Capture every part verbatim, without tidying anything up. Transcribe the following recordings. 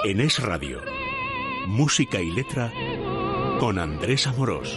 En Es Radio, música y letra con Andrés Amorós.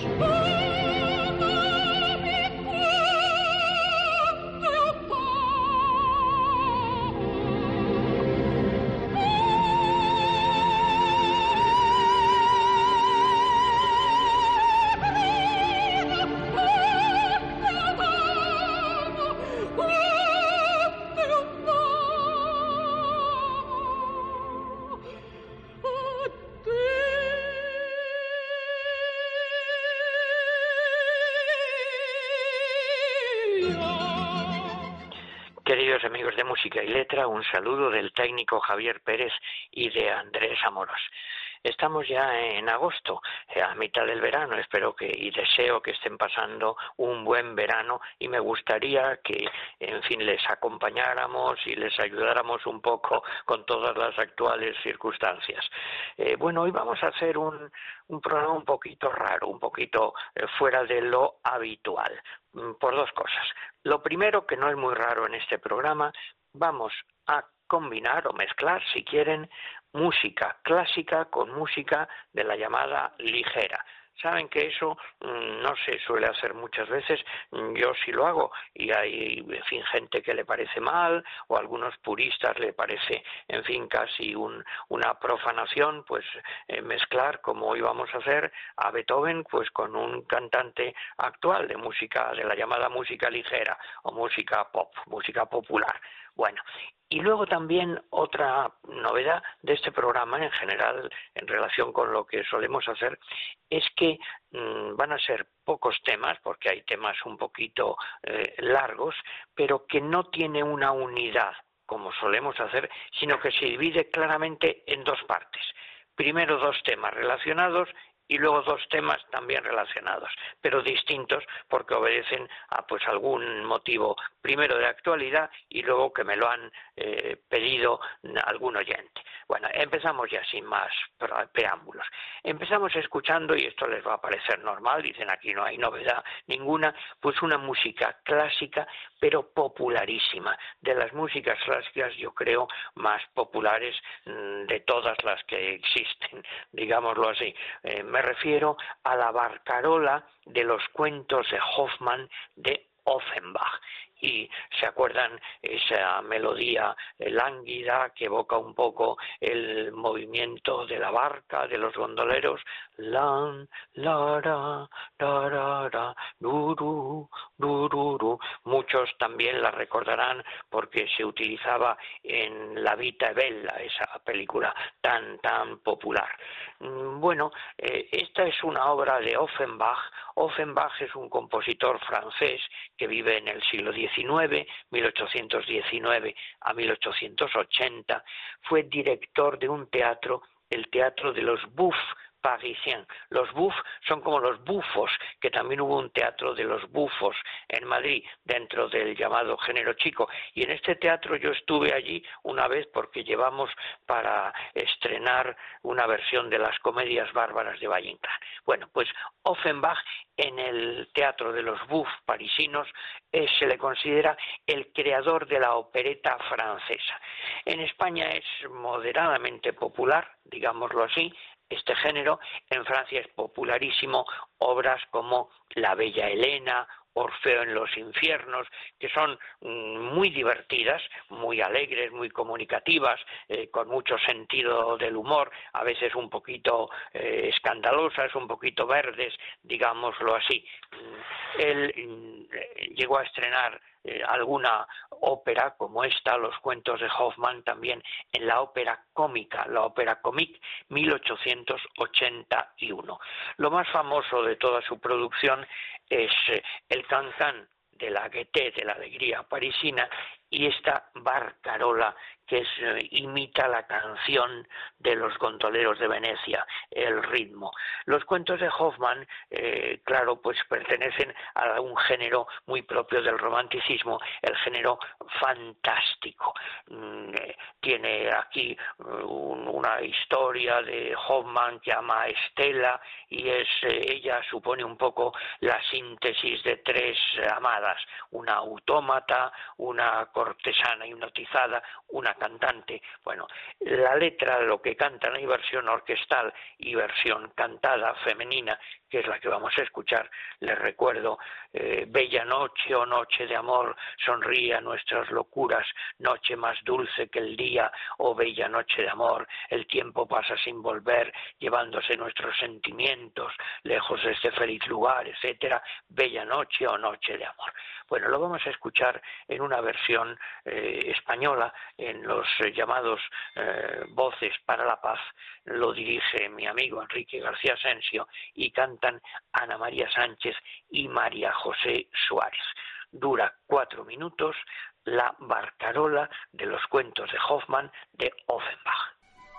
Queridos amigos de Música y Letra, un saludo del técnico Javier Pérez y de Andrés Amorós. Estamos ya en agosto, a mitad del verano, espero que y deseo que estén pasando un buen verano y me gustaría que, en fin, les acompañáramos y les ayudáramos un poco con todas las actuales circunstancias. Eh, bueno, hoy vamos a hacer un, un programa un poquito raro, un poquito eh, fuera de lo habitual, por dos cosas. Lo primero, que no es muy raro en este programa, vamos a combinar o mezclar, si quieren, música clásica con música de la llamada ligera. Saben que eso mmm, no se suele hacer muchas veces, yo sí lo hago, y hay, en fin, gente que le parece mal, o a algunos puristas le parece, en fin, casi un, una profanación, pues eh, mezclar, como hoy vamos a hacer, a Beethoven, pues con un cantante actual de música, de la llamada música ligera, o música pop, música popular. Bueno, y luego también otra novedad de este programa en general en relación con lo que solemos hacer es que mmm, van a ser pocos temas, porque hay temas un poquito eh, largos, pero que no tiene una unidad como solemos hacer, sino que se divide claramente en dos partes. Primero dos temas relacionados y luego dos temas también relacionados, pero distintos porque obedecen a pues algún motivo primero de actualidad y luego que me lo han eh, pedido algún oyente. Bueno, empezamos ya sin más preámbulos. Empezamos escuchando, y esto les va a parecer normal, dicen aquí no hay novedad ninguna, pues una música clásica, pero popularísima, de las músicas clásicas yo creo más populares mmm, de todas las que existen, digámoslo así. Eh, me refiero a la barcarola de los cuentos de Hoffmann de Offenbach. Y se acuerdan esa melodía lánguida que evoca un poco el movimiento de la barca, de los gondoleros, lan, lara, tarara, duru, dururu. Muchos también la recordarán porque se utilizaba en La Vita e Bella, esa película tan tan popular. Bueno, eh, esta es una obra de Offenbach. Offenbach es un compositor francés que vive en el siglo diecinueve, mil ochocientos diecinueve a mil ochocientos ochenta, fue director de un teatro, el Teatro de los Bouffes Parisiens. Los Bouffes son como los bufos, que también hubo un teatro de los bufos en Madrid, dentro del llamado género chico. Y en este teatro yo estuve allí una vez porque llevamos para estrenar una versión de las comedias bárbaras de Valle Inclán. Bueno, pues Offenbach en el Teatro de los Bouffes parisinos eh, se le considera el creador de la opereta francesa. En España es moderadamente popular, digámoslo así, este género. En Francia es popularísimo obras como La Bella Helena, Orfeo en los infiernos, que son muy divertidas, muy alegres, muy comunicativas, eh, con mucho sentido del humor, a veces un poquito eh, escandalosas, un poquito verdes, digámoslo así. Él eh, llegó a estrenar eh, alguna ópera como esta, Los cuentos de Hoffmann, también en la ópera cómica, la ópera comique, mil ochocientos ochenta y uno. Lo más famoso de toda su producción es eh, el Can-Can de la Gaieté, de la alegría parisina, y esta barcarola que es, eh, imita la canción de los gondoleros de Venecia, el ritmo. Los cuentos de Hoffmann, eh, claro, pues pertenecen a un género muy propio del romanticismo, el género fantástico. Mm, eh, tiene aquí un, una historia de Hoffmann que ama a Estela, y es eh, ella supone un poco la síntesis de tres amadas, una autómata, una cortesana hipnotizada, una cantante. Bueno, la letra, lo que cantan, hay versión orquestal y versión cantada femenina, que es la que vamos a escuchar. Les recuerdo, eh, bella noche, oh noche de amor, sonríe a nuestras locuras, noche más dulce que el día, oh bella noche de amor, el tiempo pasa sin volver, llevándose nuestros sentimientos, lejos de este feliz lugar, etcétera, bella noche, oh noche de amor. Bueno, lo vamos a escuchar en una versión eh, española, en los eh, llamados eh, Voces para la Paz. Lo dirige mi amigo Enrique García Asensio y cantan Ana María Sánchez y María José Suárez. Dura cuatro minutos, la barcarola de los cuentos de Hoffmann de Offenbach.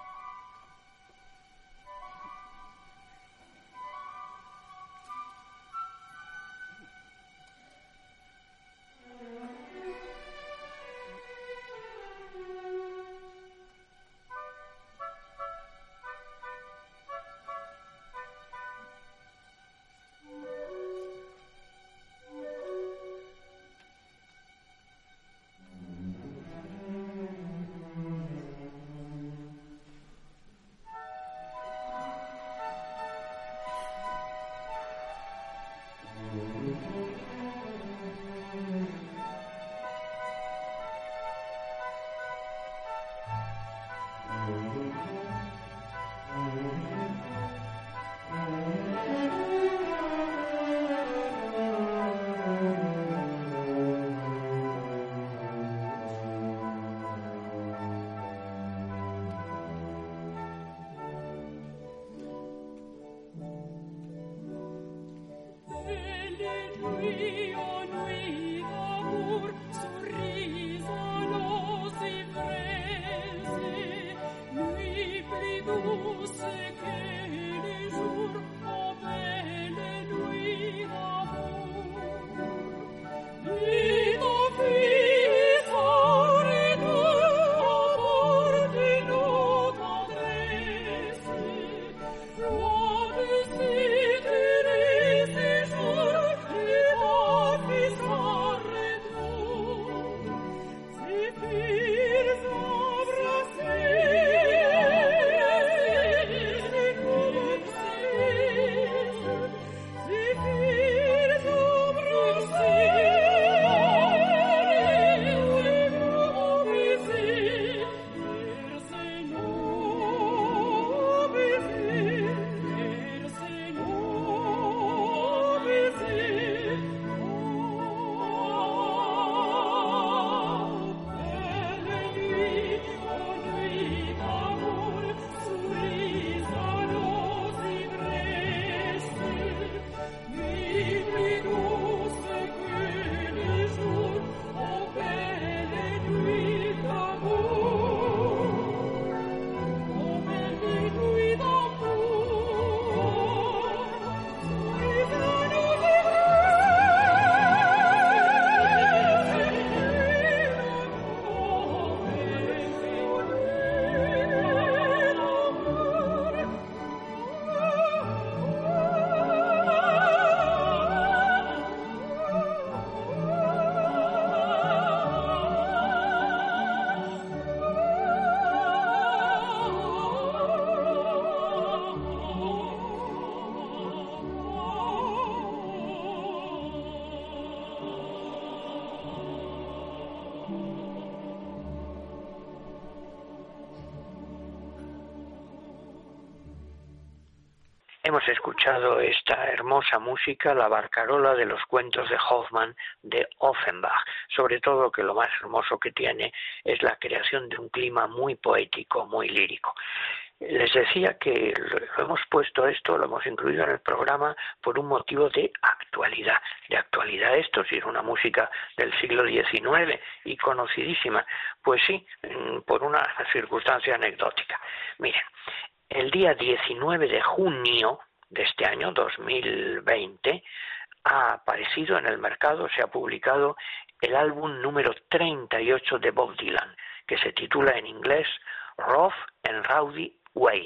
Hemos escuchado esta hermosa música, la barcarola de los cuentos de Hoffmann de Offenbach. Sobre todo que lo más hermoso que tiene es la creación de un clima muy poético, muy lírico. Les decía que lo hemos puesto esto, lo hemos incluido en el programa por un motivo de actualidad. De actualidad esto, si es una música del siglo diecinueve y conocidísima. Pues sí, por una circunstancia anecdótica. Miren, el día diecinueve de junio de este año, dos mil veinte, ha aparecido en el mercado, se ha publicado el álbum número treinta y ocho de Bob Dylan, que se titula en inglés Rough and Rowdy Ways,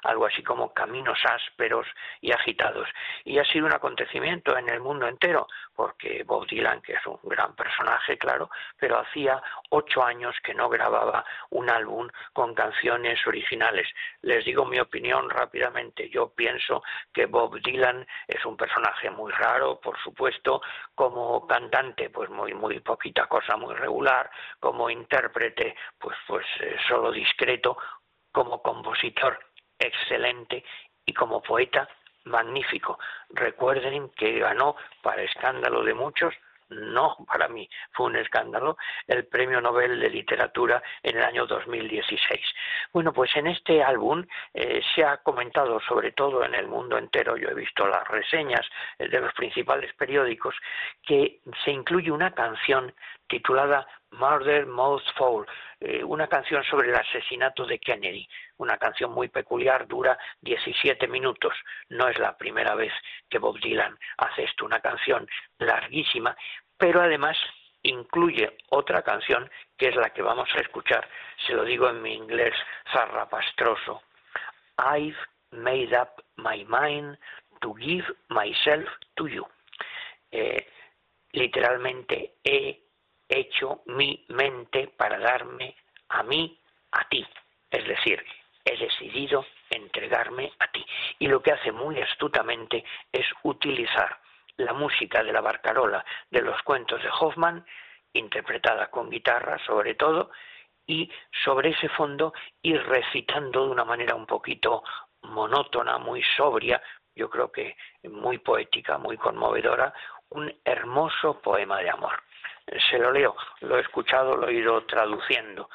algo así como caminos ásperos y agitados. Y ha sido un acontecimiento en el mundo entero, porque Bob Dylan, que es un gran personaje, claro, pero hacía ocho años que no grababa un álbum con canciones originales. Les digo mi opinión rápidamente. Yo pienso que Bob Dylan es un personaje muy raro, por supuesto, como cantante, pues muy muy poquita cosa, muy regular, como intérprete, pues pues eh, solo discreto, como compositor excelente y como poeta magnífico. Recuerden que ganó, para escándalo de muchos, no para mí, fue un escándalo, el Premio Nobel de Literatura en el año dos mil dieciséis. Bueno, pues en este álbum eh, se ha comentado, sobre todo en el mundo entero, yo he visto las reseñas eh, de los principales periódicos, que se incluye una canción titulada Murder Most Foul, eh, una canción sobre el asesinato de Kennedy, una canción muy peculiar, dura diecisiete minutos. No es la primera vez que Bob Dylan hace esto, una canción larguísima, pero además incluye otra canción que es la que vamos a escuchar, se lo digo en mi inglés zarrapastroso. I've made up my mind to give myself to you. Eh, literalmente he hecho mi mente para darme a mí, a ti. Es decir, he decidido entregarme a ti. Y lo que hace muy astutamente es utilizar la música de la barcarola de los cuentos de Hoffmann, interpretada con guitarra sobre todo, y sobre ese fondo ir recitando de una manera un poquito monótona, muy sobria, yo creo que muy poética, muy conmovedora, un hermoso poema de amor. Se lo leo, lo he escuchado, lo he ido traduciendo.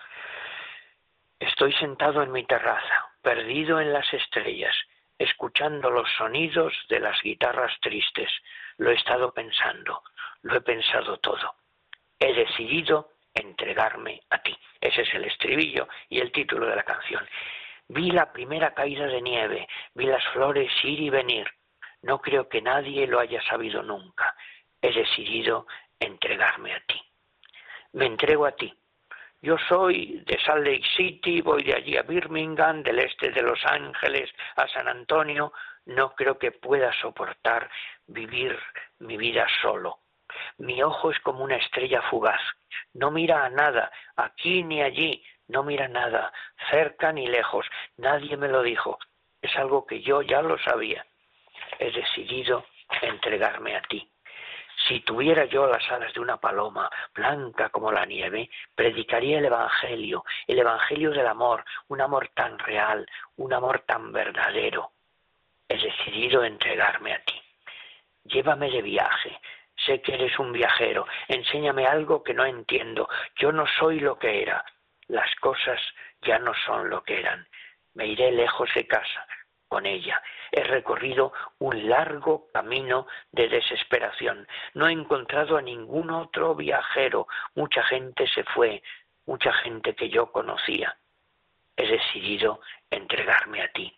Estoy sentado en mi terraza, perdido en las estrellas, escuchando los sonidos de las guitarras tristes. Lo he estado pensando, lo he pensado todo. He decidido entregarme a ti. Ese es el estribillo y el título de la canción. Vi la primera caída de nieve, vi las flores ir y venir. No creo que nadie lo haya sabido nunca. He decidido entregarme a ti. Me entrego a ti. Yo soy de Salt Lake City, voy de allí a Birmingham, del este de Los Ángeles a San Antonio. No creo que pueda soportar vivir mi vida solo. Mi ojo es como una estrella fugaz. No mira a nada, aquí ni allí, no mira nada, cerca ni lejos. Nadie me lo dijo. Es algo que yo ya lo sabía. He decidido entregarme a ti. Si tuviera yo las alas de una paloma, blanca como la nieve, predicaría el Evangelio, el Evangelio del amor, un amor tan real, un amor tan verdadero. He decidido entregarme a ti. Llévame de viaje. Sé que eres un viajero. Enséñame algo que no entiendo. Yo no soy lo que era. Las cosas ya no son lo que eran. Me iré lejos de casa. Con ella he recorrido un largo camino de desesperación. No he encontrado a ningún otro viajero. Mucha gente se fue, mucha gente que yo conocía. He decidido entregarme a ti.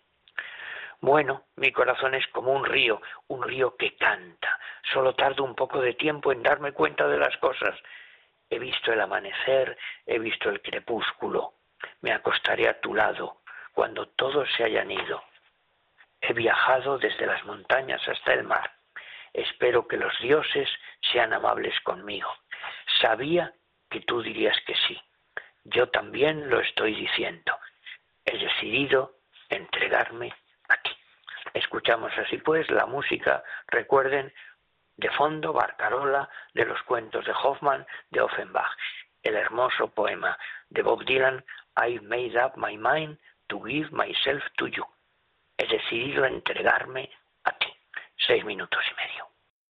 Bueno, mi corazón es como un río, un río que canta. Solo tardo un poco de tiempo en darme cuenta de las cosas. He visto el amanecer, he visto el crepúsculo. Me acostaré a tu lado cuando todos se hayan ido. He viajado desde las montañas hasta el mar. Espero que los dioses sean amables conmigo. Sabía que tú dirías que sí. Yo también lo estoy diciendo. He decidido entregarme a ti. Escuchamos así pues la música, recuerden, de fondo, barcarola de los cuentos de Hoffmann, de Offenbach. El hermoso poema de Bob Dylan, I've made up my mind to give myself to you. He decidido entregarme a ti. Seis minutos y medio.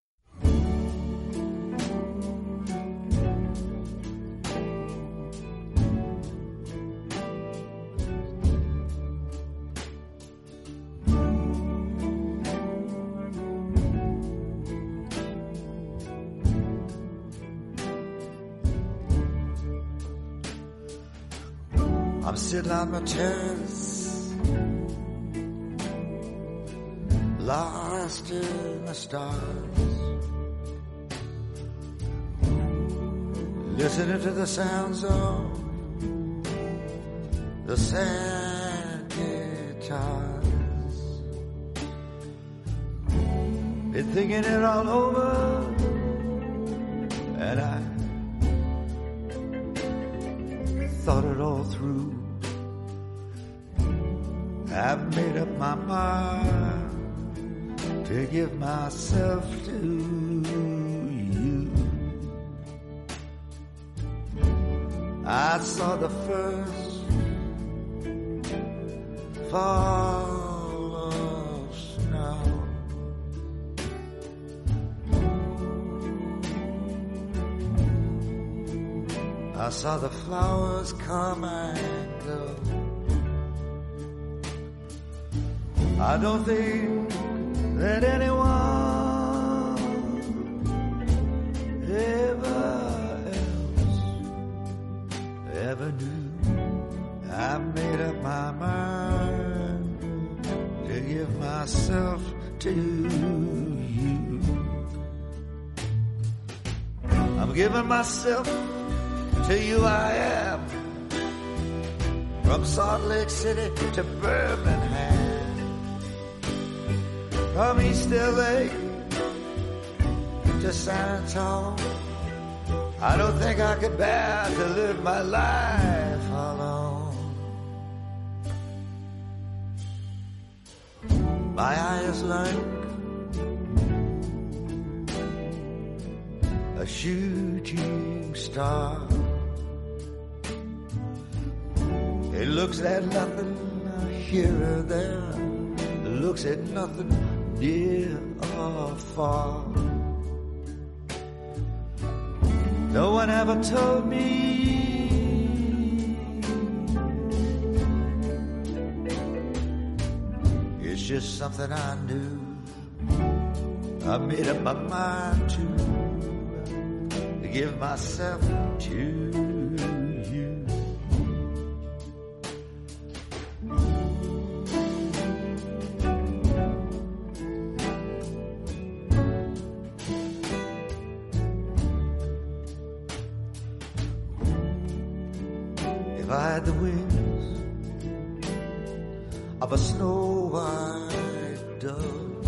I'm sitting on my terrace, lost in the stars, listening to the sounds of the sad guitar. been thinking it all over, and I thought it all through. I've made up my mind to give myself to you. I saw the first fall of snow. I saw the flowers come and go. I don't think that anyone ever else ever knew. I made up my mind to give myself to you. I'm giving myself to you, I am. From Salt Lake City to Birmingham, from East L A to San Antonio. I don't think I could bear to live my life alone. My eyes like a shooting star. It looks at nothing here or there. It looks at nothing near or far. No one ever told me it's just something I knew. I made up my mind to, to give myself to you. If I had the wings of a snow white dove,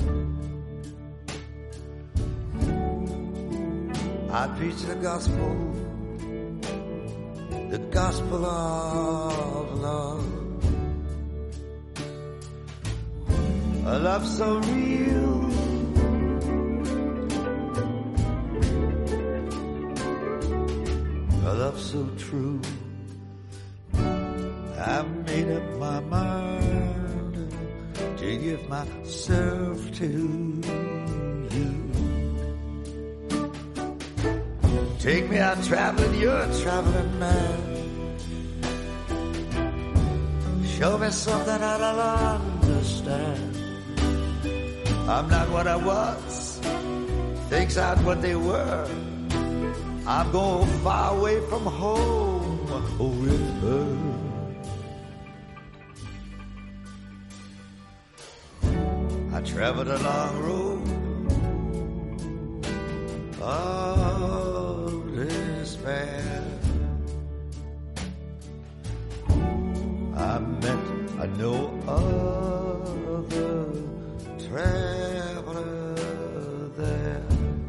I'd preach the gospel, the gospel of love. A love so real, a love so true. I've made up my mind to give myself to you. Take me out traveling, you're a traveling man. Show me something that I'll understand. I'm not what I was, things aren't what they were. I'm going far away from home, oh river. I traveled a long road of despair. I met a no other traveler there.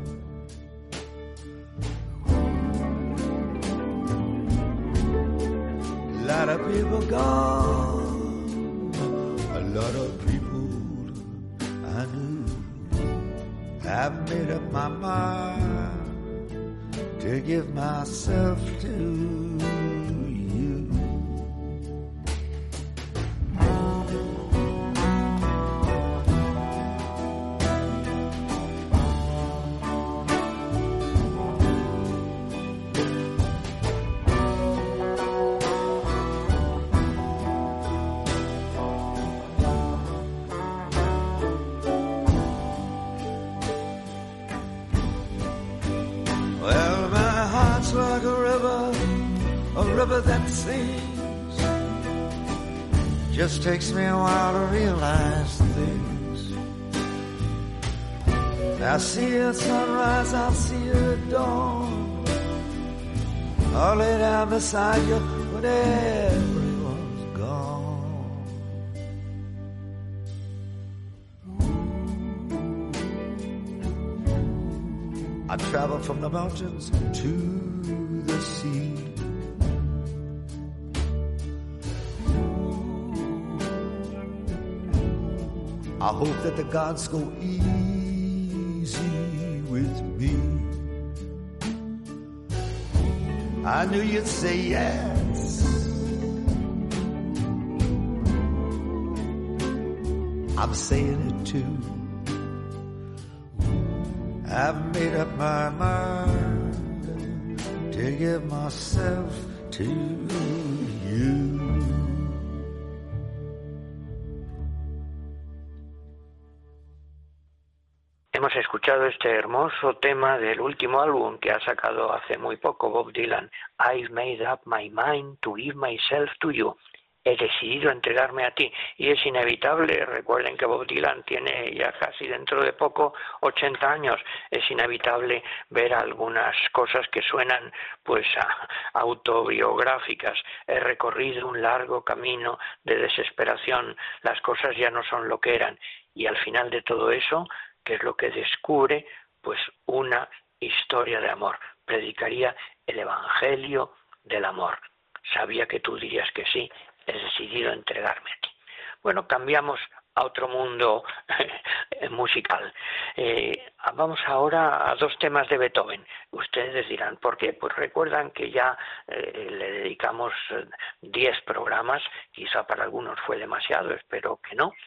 A lot of people gone, a lot of people I knew. I've made up my mind to give myself to you. Like a river, a river that sings. Just takes me a while to realize things. I'll see a sunrise, I'll see a dawn. I'll lay down beside you when everyone's gone. I travel from the mountains to the sea. I hope that the gods go easy with me. I knew you'd say yes. I'm saying it too. I've made up my mind to give myself to you. Hemos escuchado este hermoso tema del último álbum que ha sacado hace muy poco Bob Dylan, I've made up my mind to give myself to you. He decidido entregarme a ti. Y es inevitable, recuerden que Bob Dylan tiene ya casi dentro de poco ochenta años, es inevitable ver algunas cosas que suenan pues autobiográficas. He recorrido un largo camino de desesperación, las cosas ya no son lo que eran. Y al final de todo eso, ¿qué es lo que descubre? Pues una historia de amor. Predicaría el evangelio del amor. Sabía que tú dirías que sí. He decidido entregarme a ti. Bueno, cambiamos a otro mundo musical. Eh, vamos ahora a dos temas de Beethoven. Ustedes dirán, ¿por qué? Pues recuerdan que ya eh, le dedicamos diez programas, quizá para algunos fue demasiado, espero que no,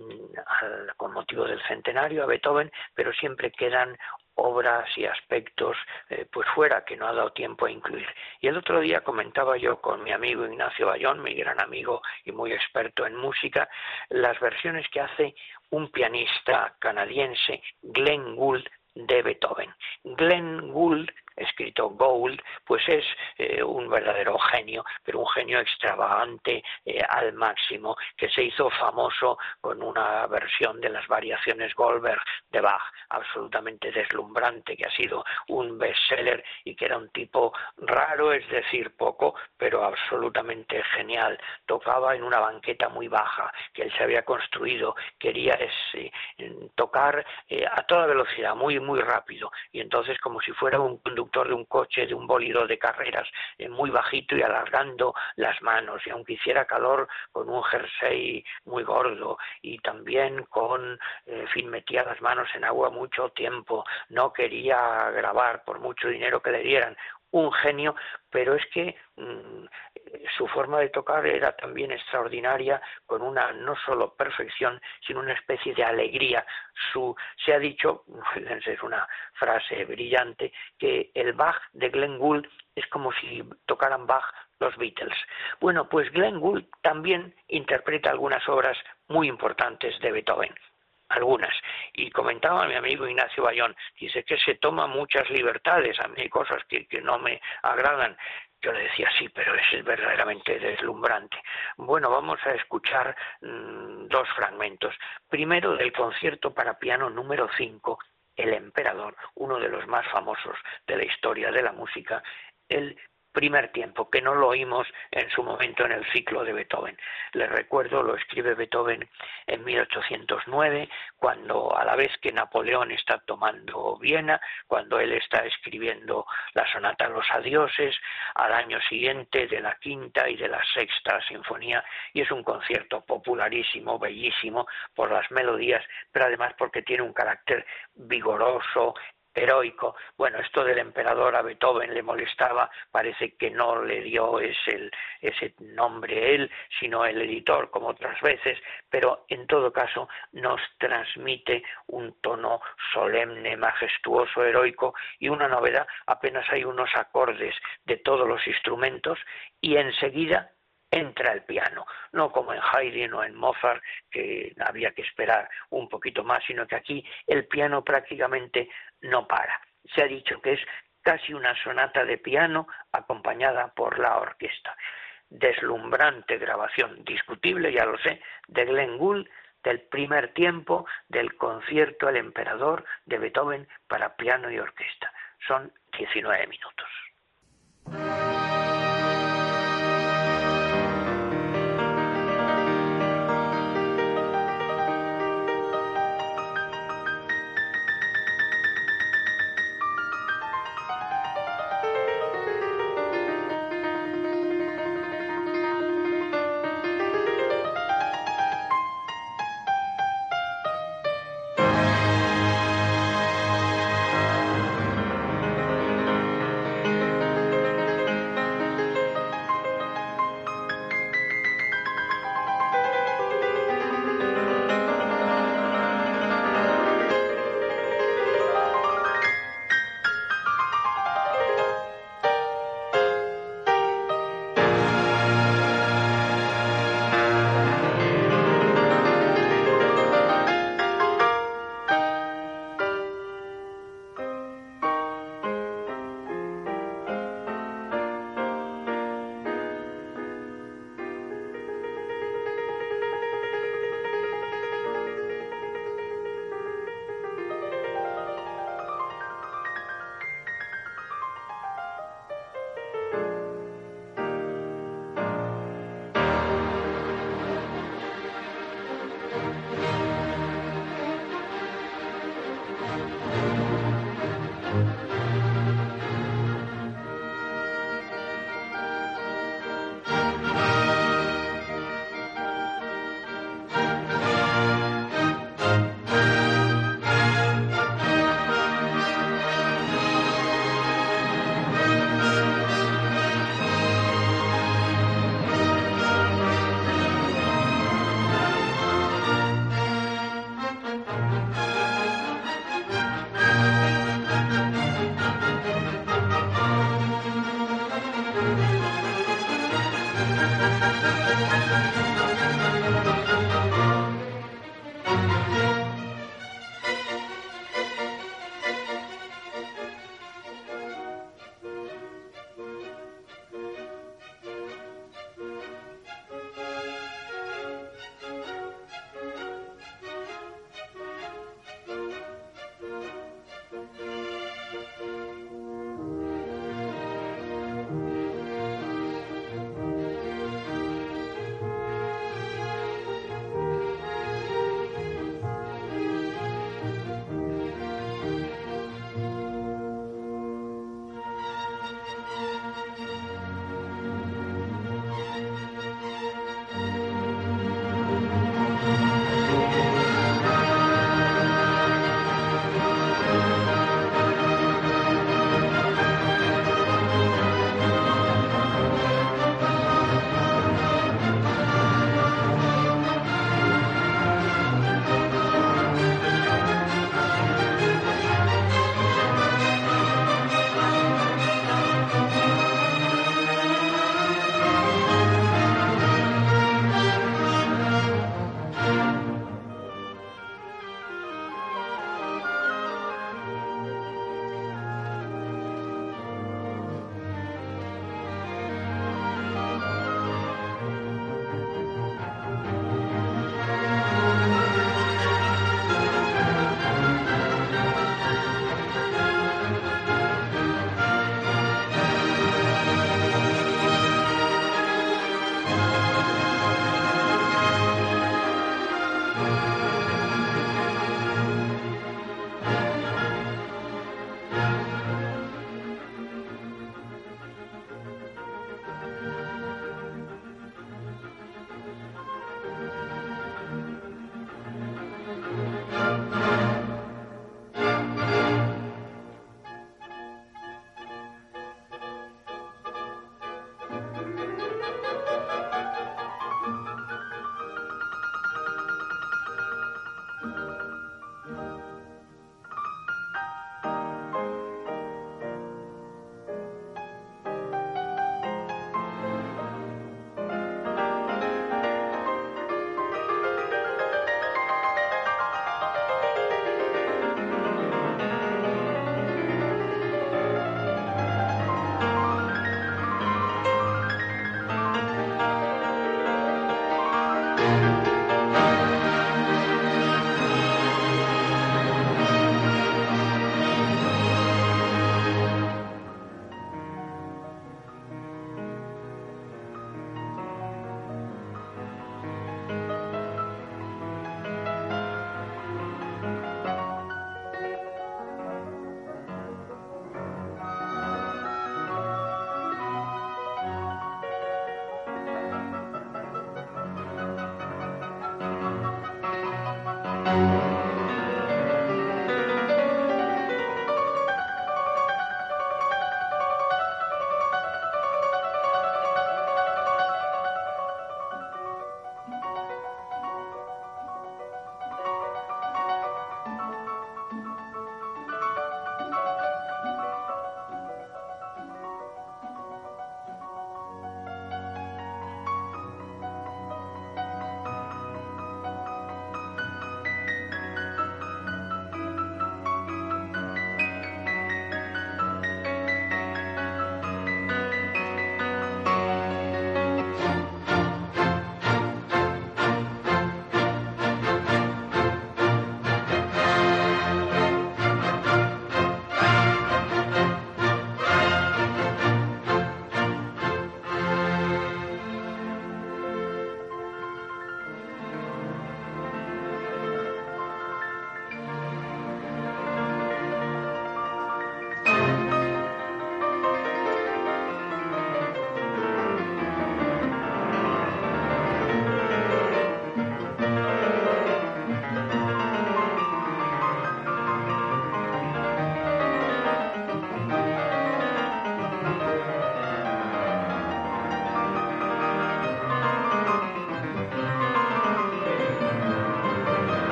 al, con motivo del centenario a Beethoven, pero siempre quedan obras y aspectos eh, pues fuera que no ha dado tiempo a incluir. Y el otro día comentaba yo con mi amigo Ignacio Bayón, mi gran amigo y muy experto en música, las versiones que hace un pianista canadiense, Glenn Gould, de Beethoven. Glenn Gould, escrito Gould, pues es eh, un verdadero genio, pero un genio extravagante eh, al máximo, que se hizo famoso con una versión de las variaciones Goldberg de Bach, absolutamente deslumbrante, que ha sido un bestseller y que era un tipo raro, es decir, poco, pero absolutamente genial. Tocaba en una banqueta muy baja que él se había construido, quería ese, tocar eh, a toda velocidad, muy, muy rápido, y entonces como si fuera un conductor de un coche, de un bólido de carreras, eh, muy bajito y alargando las manos, y aunque hiciera calor, con un jersey muy gordo, y también con, eh, en fin, metía las manos en agua mucho tiempo, no quería grabar por mucho dinero que le dieran. Un genio, pero es que mmm, su forma de tocar era también extraordinaria, con una no solo perfección, sino una especie de alegría. Su, se ha dicho, es una frase brillante, que el Bach de Glenn Gould es como si tocaran Bach los Beatles. Bueno, pues Glenn Gould también interpreta algunas obras muy importantes de Beethoven. Algunas. Y comentaba mi amigo Ignacio Bayón, dice que se toma muchas libertades, a mí hay cosas que, que no me agradan. Yo le decía, sí, pero es verdaderamente deslumbrante. Bueno, vamos a escuchar mmm, dos fragmentos. Primero, del concierto para piano número cinco, El Emperador, uno de los más famosos de la historia de la música, el primer tiempo, que no lo oímos en su momento en el ciclo de Beethoven. Les recuerdo, lo escribe Beethoven en mil ochocientos nueve, cuando a la vez que Napoleón está tomando Viena, cuando él está escribiendo la sonata Los Adioses, al año siguiente de la quinta y de la sexta sinfonía, y es un concierto popularísimo, bellísimo, por las melodías, pero además porque tiene un carácter vigoroso, heroico. Bueno, esto del emperador a Beethoven le molestaba, parece que no le dio ese, ese nombre él, sino el editor, como otras veces, pero en todo caso nos transmite un tono solemne, majestuoso, heroico, y una novedad: apenas hay unos acordes de todos los instrumentos y enseguida entra el piano, no como en Haydn o en Mozart, que había que esperar un poquito más, sino que aquí el piano prácticamente no para. Se ha dicho que es casi una sonata de piano acompañada por la orquesta. Deslumbrante grabación, discutible, ya lo sé, de Glenn Gould, del primer tiempo del concierto El Emperador de Beethoven para piano y orquesta. Son diecinueve minutos.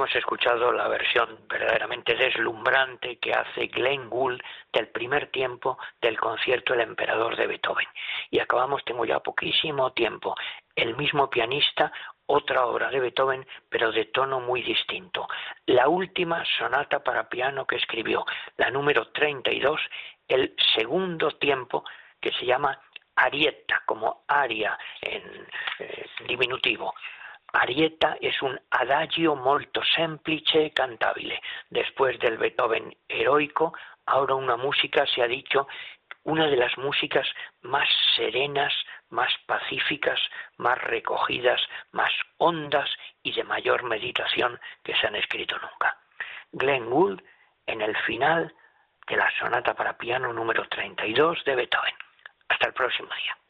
hemos escuchado la versión verdaderamente deslumbrante que hace Glenn Gould del primer tiempo del concierto El Emperador de Beethoven. Y acabamos, tengo ya poquísimo tiempo, el mismo pianista, otra obra de Beethoven, pero de tono muy distinto. La última sonata para piano que escribió, la número treinta y dos, el segundo tiempo, que se llama Arietta, como aria en eh, diminutivo. Arietta es un adagio molto semplice cantabile. Después del Beethoven heroico, ahora una música, se ha dicho, una de las músicas más serenas, más pacíficas, más recogidas, más hondas y de mayor meditación que se han escrito nunca. Glenn Gould en el final de la sonata para piano número treinta y dos de Beethoven. Hasta el próximo día.